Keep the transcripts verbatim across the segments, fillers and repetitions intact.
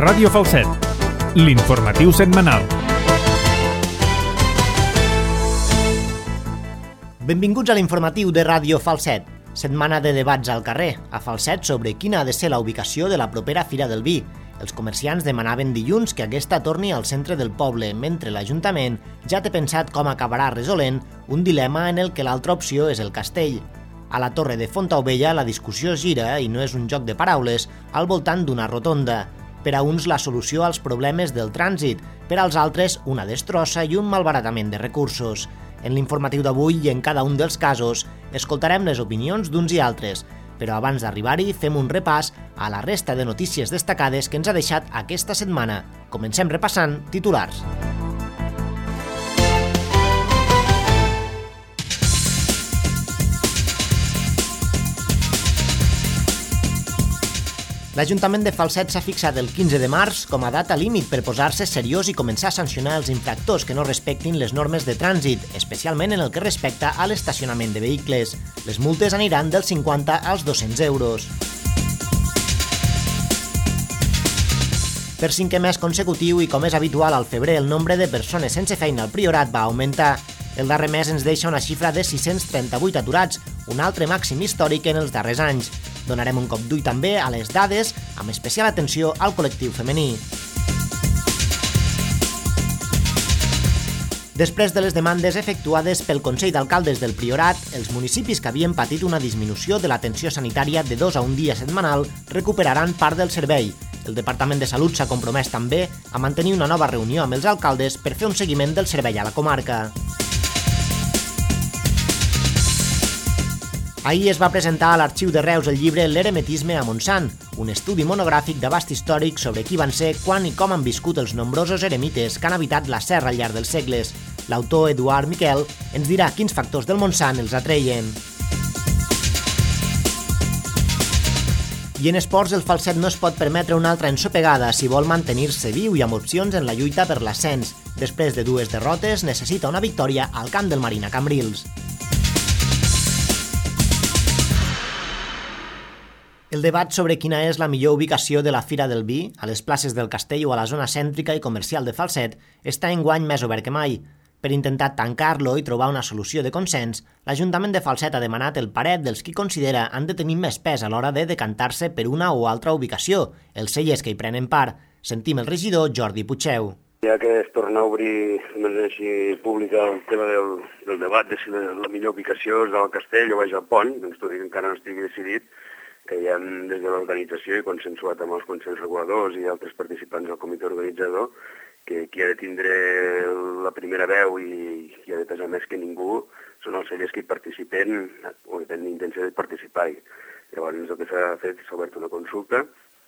Ràdio Falset, l'informatiu setmanal. Benvinguts a l'informatiu de Ràdio Falset. Setmana de debats al carrer, a Falset, sobre quina ha de ser la ubicació de la propera Fira del Vi. Els comerciants demanaven dilluns que aquesta torni al centre del poble, mentre l'Ajuntament ja té pensat com acabarà resolent un dilema en el que l'altra opció és el castell. A la Torre de Fontaubella la discussió gira, i no és un joc de paraules, al voltant d'una rotonda. Per a uns la solució als problemes del trànsit, per als altres una destrossa i un malbaratament de recursos. En l'informatiu d'avui i en cada un dels casos escoltarem les opinions d'uns i altres, però abans d'arribar-hi fem un repàs a la resta de notícies destacades que ens ha deixat aquesta setmana. Comencem repassant titulars. L'Ajuntament de Falset s'ha fixat el quinze de març com a data límit per posar-se seriós i començar a sancionar els infractors que no respectin les normes de trànsit, especialment en el que respecta a l'estacionament de vehicles. Les multes aniran dels cinquanta als dos-cents euros. Per cinquè mes consecutiu i com és habitual al febrer, el nombre de persones sense feina al Priorat va augmentar. El darrer mes ens deixa una xifra de sis-cents trenta-vuit aturats, un altre màxim històric en els darrers anys. Donarem un cop d'ull també a les dades, amb especial atenció al col·lectiu femení. Després de les demandes efectuades pel Consell d'Alcaldes del Priorat, els municipis que havien patit una disminució de l'atenció sanitària de dos a un dia setmanal recuperaran part del servei. El Departament de Salut s'ha compromès també a mantenir una nova reunió amb els alcaldes per fer un seguiment del servei a la comarca. Ahir es va presentar a l'Arxiu de Reus el llibre L'Eremetisme a Montsant, un estudi monogràfic d'abast històric sobre qui van ser, quan i com han viscut els nombrosos eremites que han habitat la serra al llarg dels segles. L'autor Eduard Miquel ens dirà quins factors del Montsant els atreien. I en esports, el Falset no es pot permetre una altra ensopegada si vol mantenir-se viu i amb opcions en la lluita per l'ascens. Després de dues derrotes, necessita una victòria al camp del Marina Cambrils. El debat sobre quina és la millor ubicació de la Fira del Vi, a les places del Castell o a la zona cèntrica i comercial de Falset, està enguany més obert que mai. Per intentar tancar-lo i trobar una solució de consens, l'Ajuntament de Falset ha demanat el parer dels qui considera han de tenir més pes a l'hora de decantar-se per una o altra ubicació, els cellers que hi prenen part. Sentim el regidor Jordi Puigdeu. Ja que es torna a obrir de manera així pública el tema del, del debat de si la, la millor ubicació és del Castell o baix al Pont, doncs tot i que encara no estigui decidit, que ja des de l'organització i consensuat amb els consells reguladors i altres participants del comitè organitzador, que qui ha de tindre la primera veu i qui ha de pesar més que ningú són els cellers que hi participen o que tenen intenció de participar-hi. Llavors el que s'ha fet s'ha obert una consulta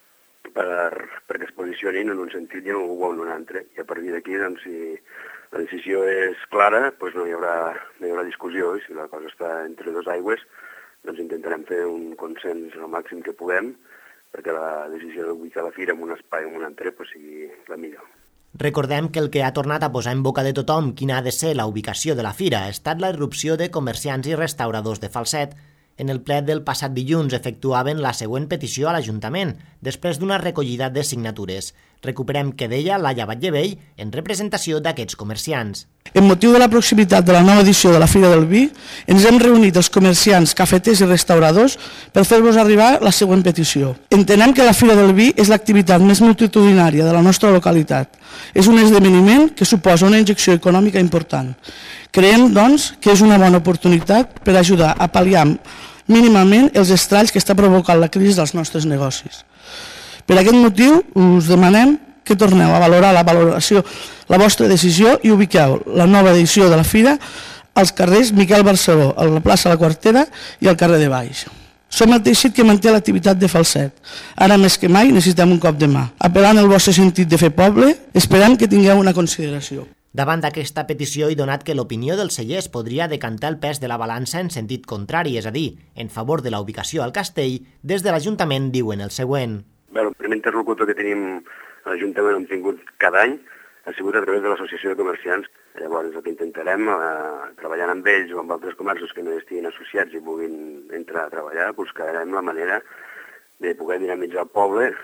per, perquè es posicionin en un sentit i en un altre. I a partir d'aquí, doncs, si la decisió és clara, doncs no hi haurà, no hi haurà discussió, i si la cosa està entre dos aigües, doncs intentarem fer un consens el màxim que puguem perquè la decisió d'ubicar la fira en un espai o en un altre pues, sigui la millor. Recordem que el que ha tornat a posar en boca de tothom quina ha de ser la ubicació de la fira ha estat la irrupció de comerciants i restauradors de Falset. En el ple del passat dilluns efectuaven la següent petició a l'Ajuntament, després d'una recollida de signatures. Recuperem que deia Laia Batllevell en representació d'aquests comerciants. En motiu de la proximitat de la nova edició de la Fira del Vi, ens hem reunit els comerciants, cafeters i restauradors per fer-vos arribar la següent petició. Entenem que la Fira del Vi és l'activitat més multitudinària de la nostra localitat. És un esdeveniment que suposa una injecció econòmica important. Creiem, doncs, que és una bona oportunitat per ajudar a pal·liar mínimament els estralls que està provocant la crisi dels nostres negocis. Per aquest motiu, us demanem que torneu a valorar la valoració, la vostra decisió i ubiqueu la nova edició de la Fira als carrers Miquel Barceló, a la plaça La Quartera i al carrer de Baix. Som el teixit que manté l'activitat de Falset. Ara més que mai necessitem un cop de mà. Apel·lant el vostre sentit de fer poble, esperem que tingueu una consideració. Davant d'aquesta petició i donat que l'opinió dels cellers podria decantar el pes de la balança en sentit contrari, és a dir, en favor de la ubicació al Castell, des de l'Ajuntament diuen el següent. Bé, el primer interlocutor que tenim a l'Ajuntament hem tingut cada any ha sigut a través de l'Associació de Comerciants. Llavors el que intentarem, eh, treballant amb ells o amb altres comerços que no estiguin associats i puguin entrar a treballar, buscarem la manera de poder dinamitzar el poble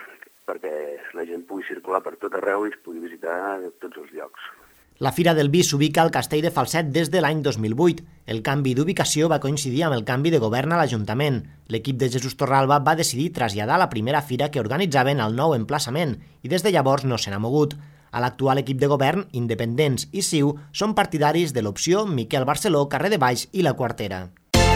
perquè la gent pugui circular per tot arreu i es pugui visitar tots els llocs. La Fira del Vi s'ubica al Castell de Falset des de l'any dos mil vuit. El canvi d'ubicació va coincidir amb el canvi de govern a l'Ajuntament. L'equip de Jesús Torralba va decidir traslladar la primera fira que organitzaven al nou emplaçament i des de llavors no se n'ha mogut. A l'actual equip de govern, Independents i C I U són partidaris de l'opció Miquel Barceló, carrer de Baix i la Quartera.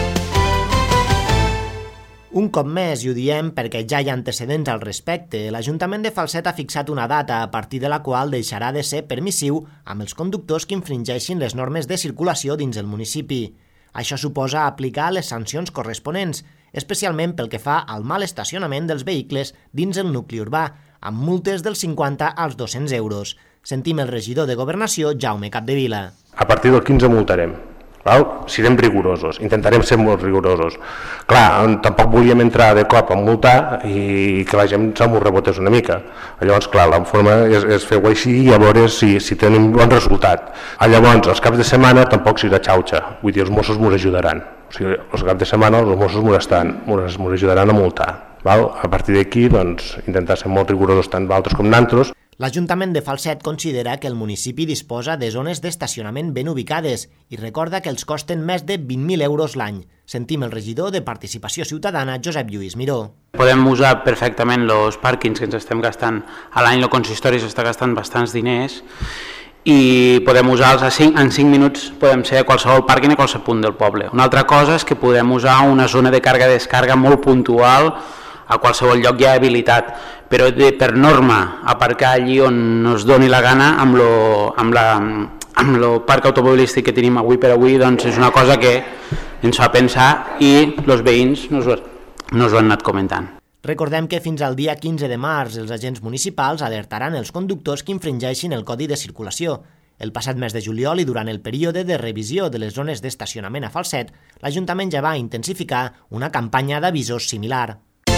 Un cop més, i ho diem perquè ja hi ha antecedents al respecte, l'Ajuntament de Falset ha fixat una data a partir de la qual deixarà de ser permissiu amb els conductors que infringeixin les normes de circulació dins el municipi. Això suposa aplicar les sancions corresponents, especialment pel que fa al mal estacionament dels vehicles dins el nucli urbà, amb multes dels cinquanta als dos-cents euros. Sentim el regidor de Governació, Jaume Capdevila. A partir del quinze multarem. Val? Serem rigorosos, intentarem ser molt rigorosos. Clar, tampoc volíem entrar de cop a multar i que la gent se m'ho rebotés una mica. Llavors, clar, la forma és, és fer-ho així i a veure si, si tenim bon resultat. Llavors, els caps de setmana tampoc serà xauxa, vull dir, els Mossos m'ho ajudaran. O sigui, els caps de setmana els Mossos m'ho ajudaran a multar. Val? A partir d'aquí, doncs, intentar ser molt rigorosos tant d'altres com d'altres. L'Ajuntament de Falset considera que el municipi disposa de zones d'estacionament ben ubicades i recorda que els costen més de vint mil euros l'any. Sentim el regidor de Participació Ciutadana, Josep Lluís Miró. Podem usar perfectament els pàrquings que ens estem gastant. A l'any el consistori s'està gastant bastants diners i podem usar-los a cinc, en cinc minuts, podem ser a qualsevol pàrquing a qualsevol punt del poble. Una altra cosa és que podem usar una zona de càrrega-descàrrega molt puntual a qualsevol lloc hi ha habilitat, però de, per norma aparcar allí on ens doni la gana amb lo, amb la, amb lo parc automobilístic que tenim avui per avui, doncs és una cosa que ens fa pensar i els veïns nos, nos ho han anat comentant. Recordem que fins al dia quinze de març els agents municipals alertaran els conductors que infringeixin el Codi de Circulació. El passat mes de juliol i durant el període de revisió de les zones d'estacionament a Falset, l'Ajuntament ja va intensificar una campanya d'avisos similar.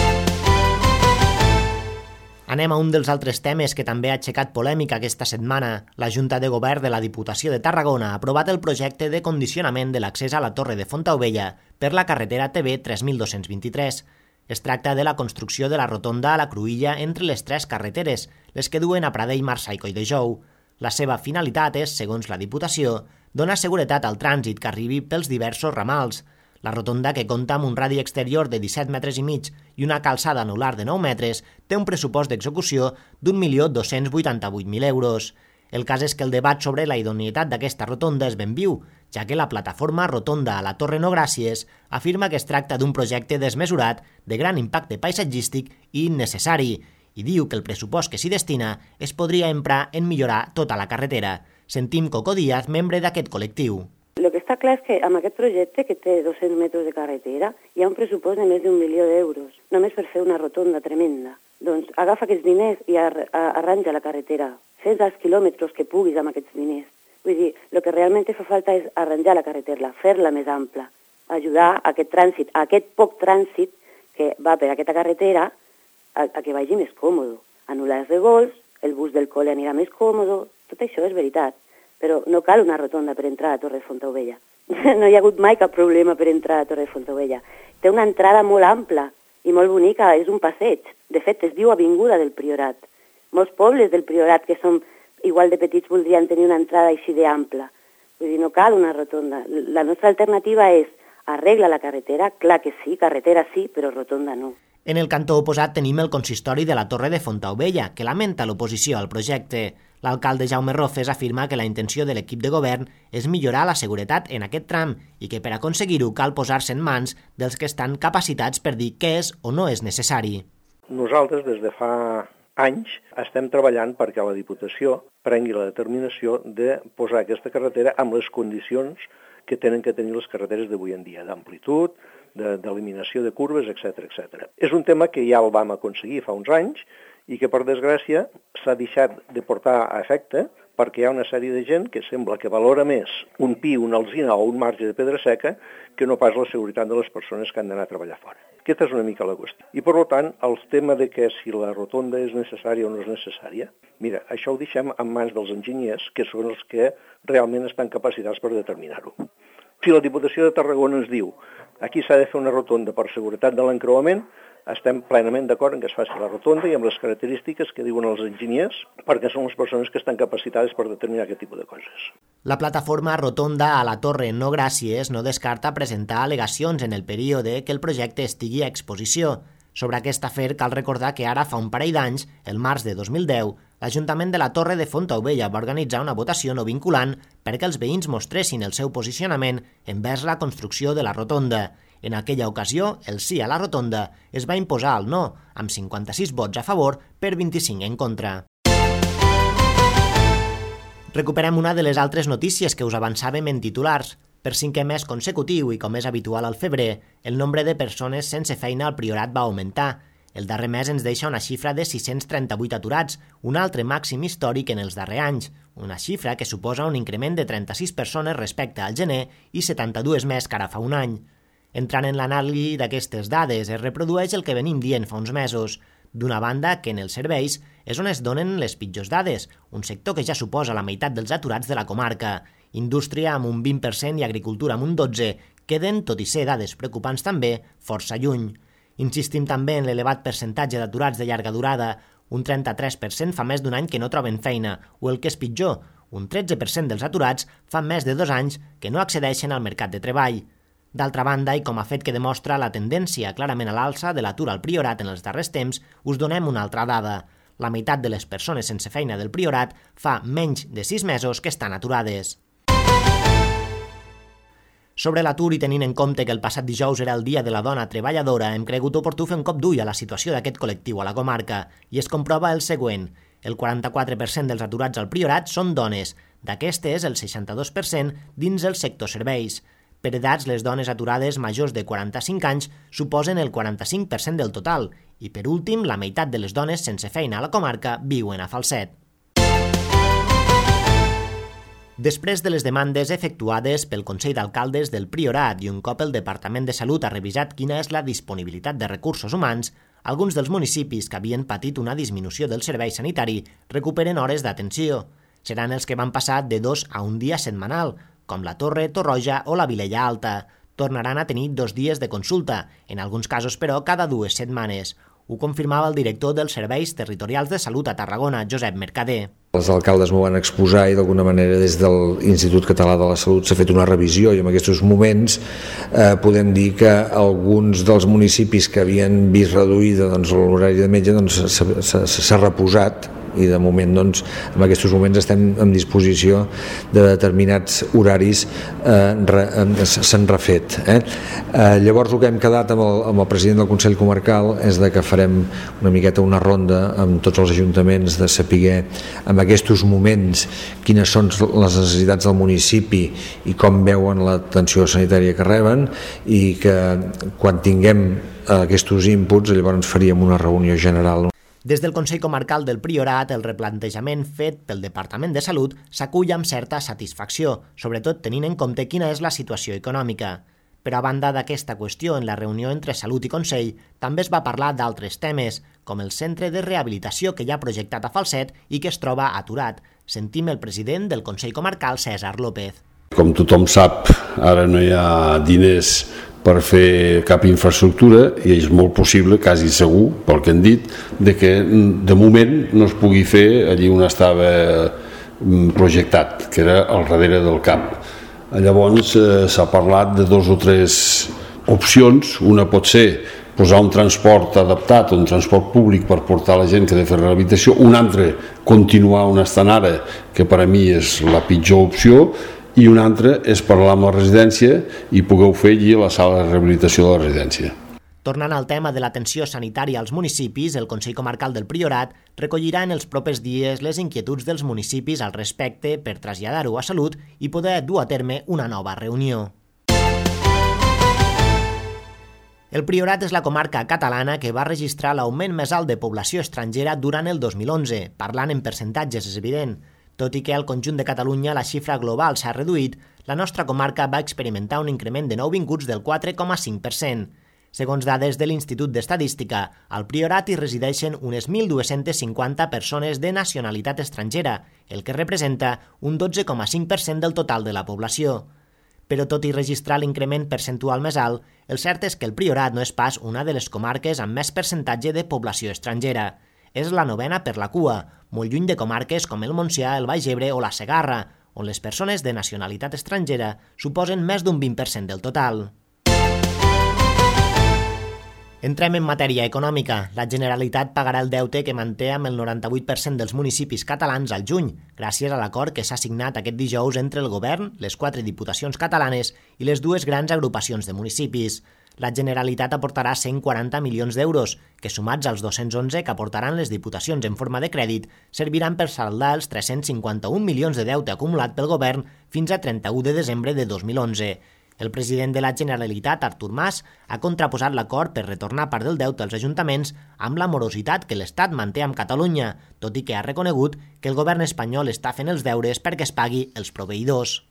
Anem a un dels altres temes que també ha aixecat polèmica aquesta setmana. La Junta de Govern de la Diputació de Tarragona ha aprovat el projecte de condicionament de l'accés a la Torre de Fontaubella per la carretera T B tres mil dos-cents vint-i-tres. Es tracta de la construcció de la rotonda a la cruïlla entre les tres carreteres, les que duen a Pradell, Marçà i Colldejou. La seva finalitat és, segons la Diputació, donar seguretat al trànsit que arribi pels diversos ramals. La rotonda, que compta amb un radi exterior de disset metres i mig i una calçada anular de nou metres, té un pressupost d'execució d'un milió dos-cents vuitanta-vuit mil euros. El cas és que el debat sobre la idoneïtat d'aquesta rotonda és ben viu, ja que la plataforma Rotonda a la Torre No Gràcies afirma que es tracta d'un projecte desmesurat, de gran impacte paisatgístic i innecessari, i diu que el pressupost que s'hi destina es podria emprar en millorar tota la carretera. Sentim Coco Díaz, membre d'aquest col·lectiu. El que està clar és que amb aquest projecte, que té dos-cents metres de carretera, hi ha un pressupost de més d'un milió d'euros, només per fer una rotonda tremenda. Doncs agafa aquests diners i ar arranja la carretera. Fes els quilòmetres que puguis amb aquests diners. Vull dir, el que realment fa falta és arranjar la carretera, fer-la més ampla, ajudar a aquest trànsit, a aquest poc trànsit que va per aquesta carretera, a, a que vagi més còmode. Anul·lar els revolts, el bus del col·le anirà més còmode, tot això és veritat. Però no cal una rotonda per entrar a Torre de Fontaubella. No hi ha hagut mai cap problema per entrar a Torre de Fontaubella. Té una entrada molt ampla i molt bonica, és un passeig. De fet, es diu Avinguda del Priorat. Molts pobles del Priorat que són igual de petits voldrien tenir una entrada així d'ampla. Vull dir, no cal una rotonda. La nostra alternativa és arregla la carretera, clar que sí, carretera sí, però rotonda no. En el cantó oposat tenim el consistori de la Torre de Fontaubella, que lamenta l'oposició al projecte. L'alcalde Jaume Rofes afirma que la intenció de l'equip de govern és millorar la seguretat en aquest tram i que per aconseguir-ho cal posar-se en mans dels que estan capacitats per dir què és o no és necessari. Nosaltres, des de fa anys, estem treballant perquè la Diputació prengui la determinació de posar aquesta carretera amb les condicions que tenen que tenir les carreteres d'avui en dia, d'amplitud, d'eliminació de curves, etcètera, etcètera. És un tema que ja el vam aconseguir fa uns anys i que, per desgràcia, s'ha deixat de portar a efecte perquè hi ha una sèrie de gent que sembla que valora més un pi, una alzina o un marge de pedra seca que no pas la seguretat de les persones que han d'anar a treballar fora. Aquesta és una mica la qüestió. I, per tant, el tema de que si la rotonda és necessària o no és necessària, mira, això ho deixem en mans dels enginyers, que són els que realment estan capacitats per determinar-ho. Si la Diputació de Tarragona ens diu aquí s'ha de fer una rotonda per seguretat de l'encreuament, estem plenament d'acord en que es faci la rotonda i amb les característiques que diuen els enginyers, perquè són les persones que estan capacitades per determinar aquest tipus de coses. La plataforma Rotonda a la Torre No Gràcies no descarta presentar al·legacions en el període que el projecte estigui a exposició. Sobre aquest afer cal recordar que ara fa un parell d'anys, el març de dos mil deu, l'Ajuntament de la Torre de Fontaubella va organitzar una votació no vinculant perquè els veïns mostressin el seu posicionament envers la construcció de la rotonda. En aquella ocasió, el sí a la rotonda es va imposar al no, amb cinquanta-sis vots a favor per vint-i-cinc en contra. Recuperem una de les altres notícies que us avançàvem en titulars. Per cinquè mes consecutiu i com és habitual al febrer, el nombre de persones sense feina al Priorat va augmentar. El darrer mes ens deixa una xifra de sis-cents trenta-vuit aturats, un altre màxim històric en els darrers anys, una xifra que suposa un increment de trenta-sis persones respecte al gener i setanta-dues més que ara fa un any. Entrant en l'anàlisi d'aquestes dades, es reprodueix el que venim dient fa uns mesos. D'una banda, que en els serveis és on es donen les pitjors dades, un sector que ja suposa la meitat dels aturats de la comarca. Indústria amb un vint per cent i agricultura amb un dotze per cent queden, tot i ser dades preocupants també, força lluny. Insistim també en l'elevat percentatge d'aturats de llarga durada. Un trenta-tres per cent fa més d'un any que no troben feina, o el que és pitjor, un tretze per cent dels aturats fa més de dos anys que no accedeixen al mercat de treball. D'altra banda, i com a fet que demostra la tendència clarament a l'alça de l'atur al Priorat en els darrers temps, us donem una altra dada. La meitat de les persones sense feina del Priorat fa menys de sis mesos que estan aturades. Sobre l'atur i tenint en compte que el passat dijous era el Dia de la Dona Treballadora, hem cregut oportú fer un cop d'ull a la situació d'aquest col·lectiu a la comarca i es comprova el següent. El quaranta-quatre per cent dels aturats al Priorat són dones. D'aquestes, el seixanta-dos per cent dins el sector serveis. Per edats, les dones aturades majors de quaranta-cinc anys suposen el quaranta-cinc per cent del total i, per últim, la meitat de les dones sense feina a la comarca viuen a Falset. Després de les demandes efectuades pel Consell d'Alcaldes del Priorat i un cop el Departament de Salut ha revisat quina és la disponibilitat de recursos humans, alguns dels municipis que havien patit una disminució del servei sanitari recuperen hores d'atenció. Seran els que van passar de dos a un dia setmanal, com la Torre, Torroja o la Vilella Alta. Tornaran a tenir dos dies de consulta, en alguns casos però cada dues setmanes. Ho confirmava el director dels Serveis Territorials de Salut a Tarragona, Josep Mercader. Els alcaldes m'ho van exposar i d'alguna manera des de l'Institut Català de la Salut s'ha fet una revisió i en aquests moments eh, podem dir que alguns dels municipis que havien vist reduïda doncs, l'horari de metge doncs, s'ha reposat i de moment doncs, en aquests moments estem en disposició de determinats horaris eh, re, eh, s'han refet. Eh? Eh, llavors el que hem quedat amb el, amb el president del Consell Comarcal és de que farem una miqueta una ronda amb tots els ajuntaments de saber en aquests moments quines són les necessitats del municipi i com veuen l'atenció sanitària que reben i que quan tinguem aquests inputs llavors faríem una reunió general. Des del Consell Comarcal del Priorat, el replantejament fet pel Departament de Salut s'acull amb certa satisfacció, sobretot tenint en compte quina és la situació econòmica. Però a banda d'aquesta qüestió, en la reunió entre Salut i Consell també es va parlar d'altres temes, com el centre de rehabilitació que ja ha projectat a Falset i que es troba aturat. Sentim el president del Consell Comarcal, César López. Com tothom sap, ara no hi ha diners per fer cap infraestructura i és molt possible, quasi segur, pel que han dit, de que de moment no es pugui fer allí on estava projectat, que era al darrere del camp. Llavors eh, s'ha parlat de dos o tres opcions. Una pot ser posar un transport adaptat, un transport públic per portar la gent que ha de fer rehabilitació. Una altra, continuar on estan ara, que per a mi és la pitjor opció. I una altra és parlar amb la residència i pugueu fer allí a la sala de rehabilitació de la residència. Tornant al tema de l'atenció sanitària als municipis, el Consell Comarcal del Priorat recollirà en els propers dies les inquietuds dels municipis al respecte per traslladar-ho a Salut i poder dur a terme una nova reunió. El Priorat és la comarca catalana que va registrar l'augment més alt de població estrangera durant el dos mil onze. Parlant en percentatges és evident. Tot i que al conjunt de Catalunya la xifra global s'ha reduït, la nostra comarca va experimentar un increment de nouvinguts del quatre coma cinc per cent. Segons dades de l'Institut d'Estadística, al Priorat hi resideixen unes mil dues-centes cinquanta persones de nacionalitat estrangera, el que representa un dotze coma cinc per cent del total de la població. Però tot i registrar l'increment percentual més alt, el cert és que el Priorat no és pas una de les comarques amb més percentatge de població estrangera. És la novena per la cua, molt lluny de comarques com el Montsià, el Baix Ebre o la Segarra, on les persones de nacionalitat estrangera suposen més d'un vint per cent del total. Entrem en matèria econòmica. La Generalitat pagarà el deute que manté amb el noranta-vuit per cent dels municipis catalans al juny, gràcies a l'acord que s'ha signat aquest dijous entre el Govern, les quatre diputacions catalanes i les dues grans agrupacions de municipis. La Generalitat aportarà cent quaranta milions d'euros, que sumats als dos-cents onze que aportaran les diputacions en forma de crèdit, serviran per saldar els tres-cents cinquanta-un milions de deute acumulat pel Govern fins a trenta-u de desembre de dos mil onze. El president de la Generalitat, Artur Mas, ha contraposat l'acord per retornar part del deute als ajuntaments amb la morositat que l'Estat manté amb Catalunya, tot i que ha reconegut que el govern espanyol està fent els deures perquè es pagui els proveïdors.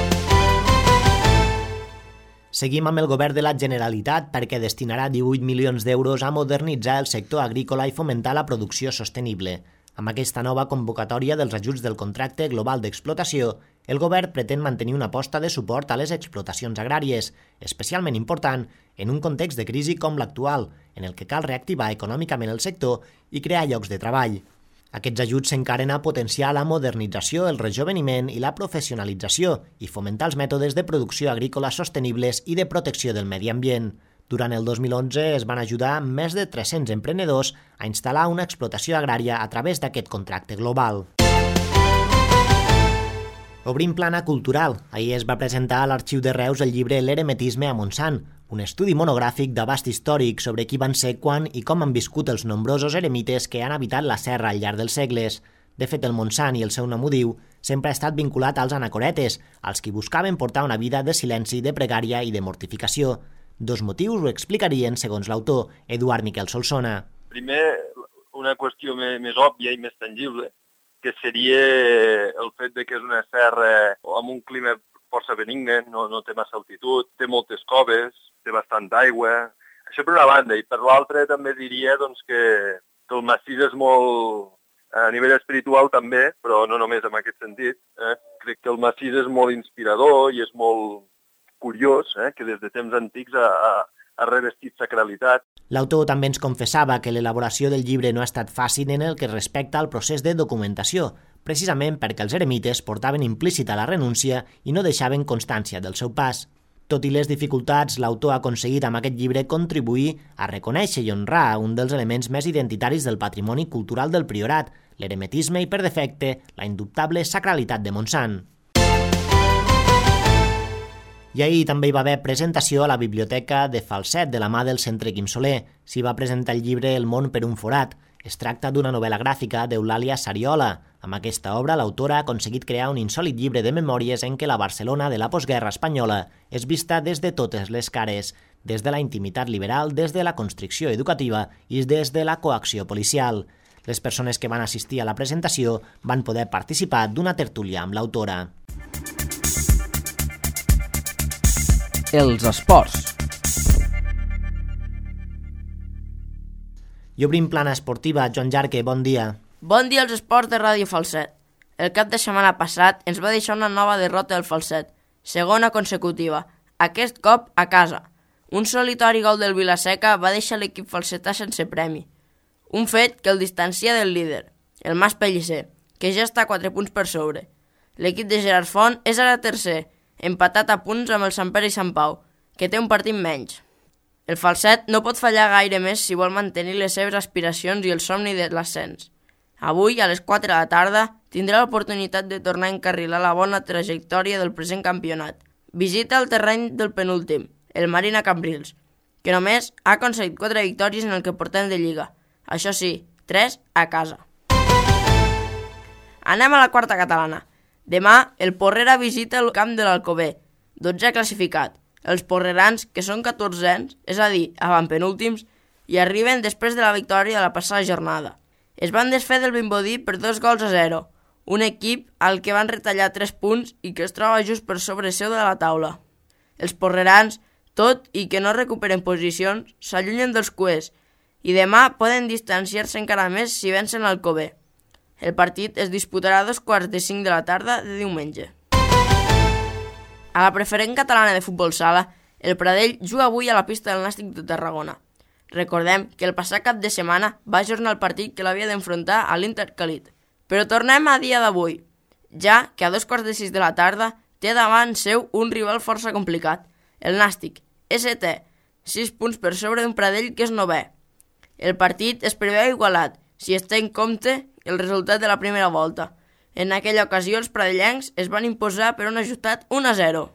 Seguim amb el govern de la Generalitat perquè destinarà divuit milions d'euros a modernitzar el sector agrícola i fomentar la producció sostenible. Amb aquesta nova convocatòria dels ajuts del contracte global d'explotació, el govern pretén mantenir una aposta de suport a les explotacions agràries, especialment important en un context de crisi com l'actual, en el que cal reactivar econòmicament el sector i crear llocs de treball. Aquests ajuts s'encaren a potenciar la modernització, el rejoveniment i la professionalització i fomentar els mètodes de producció agrícola sostenibles i de protecció del medi ambient. Durant el dos mil onze es van ajudar més de tres-cents emprenedors a instal·lar una explotació agrària a través d'aquest contracte global. Obrim plana cultural. Ahir es va presentar a l'Arxiu de Reus el llibre L'Eremetisme a Montsant, un estudi monogràfic d'abast històric sobre qui van ser, quan i com han viscut els nombrosos eremites que han habitat la serra al llarg dels segles. De fet, el Montsant i el seu nom ho diu, sempre ha estat vinculat als anacoretes, als qui buscaven portar una vida de silenci, de pregària i de mortificació. Dos motius ho explicarien, segons l'autor, Eduard Miquel Solsona. Primer, una qüestió més òbvia i més tangible, que seria el fet de que és una serra amb un clima força benigne, no, no té massa altitud, té moltes coves, té bastant aigua. Això per una banda, i per l'altra també diria doncs, que, que el massís és molt, a nivell espiritual també, però no només en aquest sentit. Eh? Crec que el massís és molt inspirador i és molt curiós, eh? que des de temps antics ha, ha, ha revestit sacralitat. L'autor també ens confessava que l'elaboració del llibre no ha estat fàcil en el que respecta al procés de documentació, precisament perquè els eremites portaven implícita la renúncia i no deixaven constància del seu pas. Tot i les dificultats, l'autor ha aconseguit amb aquest llibre contribuir a reconèixer i honrar un dels elements més identitaris del patrimoni cultural del Priorat, l'eremetisme i, per defecte, la indubtable sacralitat de Montsant. I ahir també hi va haver presentació a la Biblioteca de Falset de la mà del Centre Quim Soler. S'hi va presentar el llibre El món per un forat. Es tracta d'una novel·la gràfica d'Eulàlia Sariola. Amb aquesta obra, l'autora ha aconseguit crear un insòlit llibre de memòries en què la Barcelona de la postguerra espanyola és vista des de totes les cares, des de la intimitat liberal, des de la constricció educativa i des de la coacció policial. Les persones que van assistir a la presentació van poder participar d'una tertúlia amb l'autora. Els esports. I obrim plana esportiva. Joan Jarque, bon dia. Bon dia als esports de Ràdio Falset. El cap de setmana passat ens va deixar una nova derrota del Falset, segona consecutiva, aquest cop a casa. Un solitori gol del Vilaseca va deixar l'equip falsetà sense premi. Un fet que el distancia del líder, el Mas Pellicer, que ja està a quatre punts per sobre. L'equip de Gerard Font és ara tercer, empatat a punts amb el Sant Pere i Sant Pau, que té un partit menys. El Falset no pot fallar gaire més si vol mantenir les seves aspiracions i el somni de l'ascens. Avui, a les quatre de la tarda, tindrà l'oportunitat de tornar a encarrilar la bona trajectòria del present campionat. Visita el terreny del penúltim, el Marina Cambrils, que només ha aconseguit quatre victòries en el que portem de Lliga. Això sí, tres a casa. Anem a la quarta catalana. Demà, el Porrera visita el camp de l'Alcover, dotzè classificat. Els porrerans, que són catorzens, és a dir, avantpenúltims, i arriben després de la victòria de la passada jornada. Es van desfer del Vimbodí per dos gols a zero, un equip al que van retallar tres punts i que es troba just per sobre seu de la taula. Els porrerans, tot i que no recuperen posicions, s'allunyen dels cuers i demà poden distanciar-se encara més si vencen l'Alcover. El partit es disputarà a dos quarts de cinc de la tarda de diumenge. A la preferent catalana de futbol sala, el Pradell juga avui a la pista del Nàstic de Tarragona. Recordem que el passat cap de setmana va ajornar el partit que l'havia d'enfrontar a l'Intercalit. Però tornem a dia d'avui, ja que a dos quarts de sis de la tarda té davant seu un rival força complicat, el Nàstic, S T, sis punts per sobre d'un Pradell que és novè. El partit es preveu igualat, si es té en compte el resultat de la primera volta. En aquella ocasió els pradellencs es van imposar per un ajustat un a zero.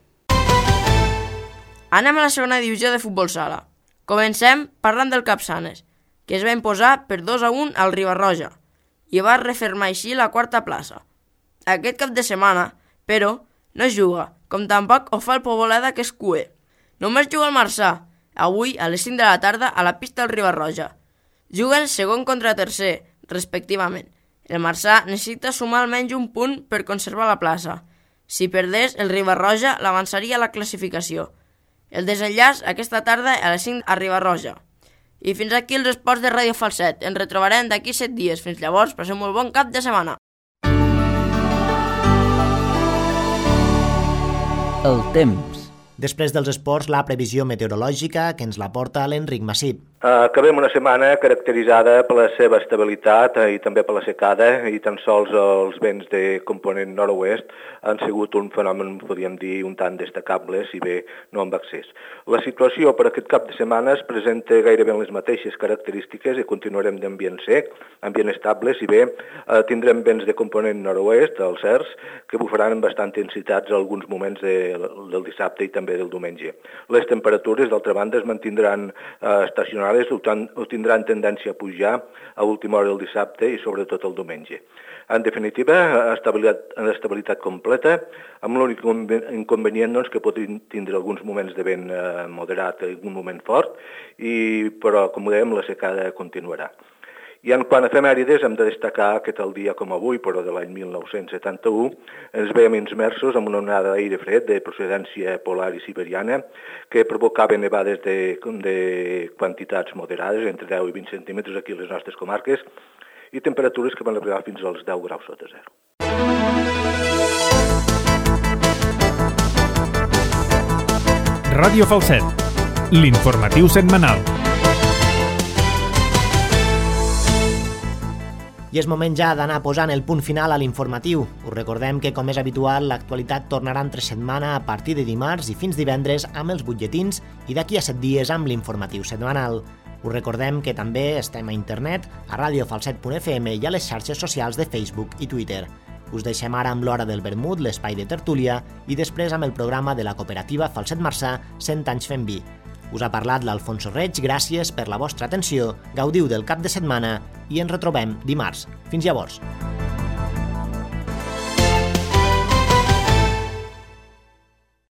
Anem a la segona divisió de futbol sala. Comencem parlant del Capçanes, que es va imposar per dos a un al Riba-roja i va refermar així la quarta plaça. Aquest cap de setmana, però, no juga, com tampoc ho fa el Poboleda, que és cué. Només juga el Marçà, avui a les cinc de la tarda a la pista del Riba-roja. Juguen segon contra tercer, respectivament. El Marçà necessita sumar almenys un punt per conservar la plaça. Si perdés, el Riba-roja l'avançaria a la classificació. El desenllaç aquesta tarda a les cinc a Riba-roja. I fins aquí els esports de Ràdio Falset. Ens retrobarem d'aquí set dies. Fins llavors, passem molt bon cap de setmana. El temps. Després dels esports, la previsió meteorològica que ens la porta l'Enric Massip. Acabem una setmana caracteritzada per la seva estabilitat i també per la secada, i tan sols els vents de component nord-oest han sigut un fenomen, podríem dir, un tant destacable, si bé no amb accés. La situació per aquest cap de setmana es presenta gairebé les mateixes característiques i continuarem d'ambient sec, ambient estable, si bé eh, tindrem vents de component nord-oest, els certs, que bufaran amb bastanta intensitat en alguns moments de, del dissabte i també del diumenge. Les temperatures, d'altra banda, es mantindran eh, estacionals, o tindran tendència a pujar a última hora del dissabte i sobretot el diumenge. En definitiva, estabilitat, estabilitat completa, amb l'únic inconvenient doncs, que pot tindre alguns moments de vent eh, moderat i un moment fort, i, però, com ho dèiem, la secada continuarà. I en quant a efemèrides, hem de destacar que tal dia com avui, però de l'any mil nou-cents setanta-u, ens veiem immersos en una onada d'aire fred de procedència polar i siberiana que provocava nevades de, de quantitats moderades, entre deu i vint centímetres aquí a les nostres comarques, i temperatures que van arribar fins als deu graus sota zero. Ràdio Falset, l'informatiu setmanal. I és moment ja d'anar posant el punt final a l'informatiu. Us recordem que, com és habitual, l'actualitat tornarà entre setmana a partir de dimarts i fins divendres amb els butlletins i d'aquí a set dies amb l'informatiu setmanal. Us recordem que també estem a internet, a radio falset punt f m i a les xarxes socials de Facebook i Twitter. Us deixem ara amb l'Hora del Vermut, l'espai de tertúlia, i després amb el programa de la cooperativa Falset Marçà, cent anys fent vi. Us ha parlat l'Alfonso Reig, gràcies per la vostra atenció, gaudiu del cap de setmana i ens retrobem dimarts. Fins llavors.